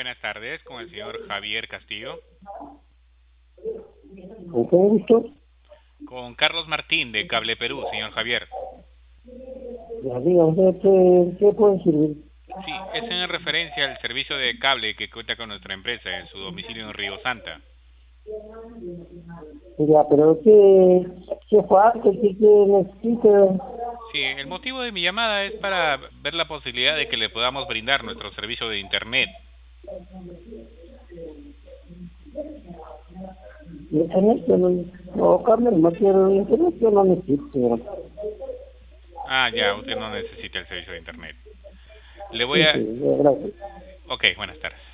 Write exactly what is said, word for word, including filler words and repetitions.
buenas tardes con el señor Javier Castillo. ¿Con qué gusto? Con Carlos Martín de Cable Perú, señor Javier. Ya diga usted, ¿qué, qué puede servir? Sí, es en referencia al servicio de cable que cuenta con nuestra empresa en su domicilio en Río Santa. Ya, pero ¿qué, qué falta? ¿Qué, qué necesita? Sí, el motivo de mi llamada es para ver la posibilidad de que le podamos brindar nuestro servicio de Internet. Internet, yo no, no, Carmen, no quiero internet, yo no necesito. Ah, ya, usted no necesita el servicio de Internet. Le voy Sí, a... sí, gracias. Ok, buenas tardes.